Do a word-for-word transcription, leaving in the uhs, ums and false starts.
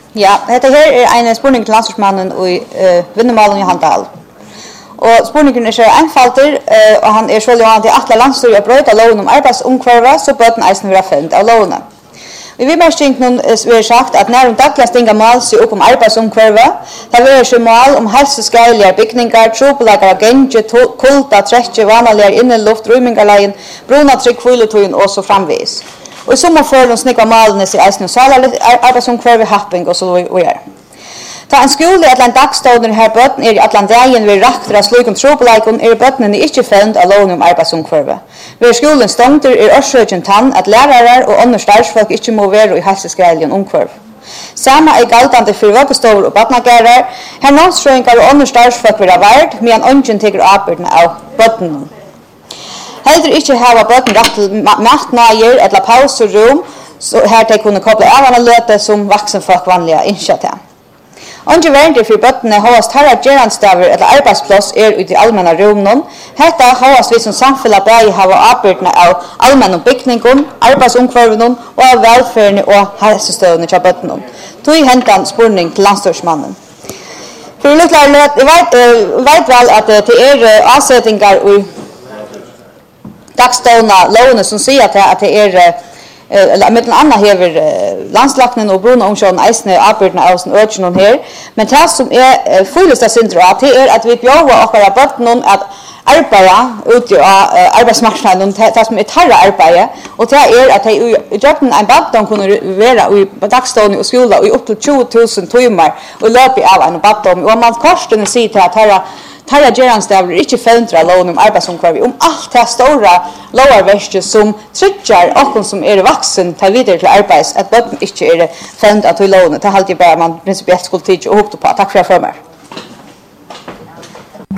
Ja, dette her er en spurning til landslagsmannen og uh, vinnermalen i Handal. Og spurningen er så einfalder, uh, og han er så lønn til atle landstyr og brøyt av loven om arbeidsomkvarvet, så bøten eisen vil ha funnet av lovene. Vi vil bare strengt noen vi sagt at når de daglig stinga mål seg opp om arbeidsomkvarvet, det vil ikke mål om helseskeilige bygninger, trobelager, genje, kulta, trekke, vanlige inneluft, rymingerleien, bruna trygg, kviletøyen og så framvis. Og i sommerføren snikva malene seg eisen og saler arbeidsomkvarvet, happing og så videre. Ta en skole i Atlant dagstående her bøtten er i Atlantveien ved rakter av slik om trobeleikon er bøttene ikke funnet av loven om arbeidsomkvarvet. Ved skolen stångter er årsøkjen tann at lærere og andre stærsfolk ikke må være i helseskreiljen omkvarv. Sama er galtande for vøkkestover og badnagerer, her nålstrøyngar og andre stærsfolk vil ha vært, medan ånden teker arbeidene av bøttene. Heller ikke hava bøtten rett til matnager eller pauserom, så her de kunne koble av henne løte som vaksenfolk vanlige innskjøtte. Andre verden for bøttene havast herre geranstaver eller arbeidsplass er ute i allmänna rummen. Hetta havast vi som samfunnet bæg hava arbeidene av allmänna bygningen, arbeidsomkvarven og av velferden og helsestøvene til bøttene. Tog hentan spurning til landstyrsmannen. For litt lærlighet, jeg vet, uh, vet vel at det er uh, avsettinger i dagstående lovene som sier at det er uh, eller med anna hever uh, landslagnen og bruna omsjånen eisne arbeidene av sin økene her. Men det som er uh, fulleste syndrom, det er at vi bjøver okkara bøttene at arbeida ute av uh, arbeidsmarknaden, det som er tarra arbeid, og det er at de i jobben en baddan kunne være i dagstående og skola i opp til tjue tusen timer og løpe av en baddan. Og man korstene sier til at tarra Tarra geranstaver er ikke føndra loven om arbeidsomkvarvet, om alt det store lovarverket som trygger okken som er vaksen til videre til arbeids, at bøtten ikke er føndra til loven. Det er alltid bare man prinsipielt skulle tidse og hukte på. Takk for at jeg får meg.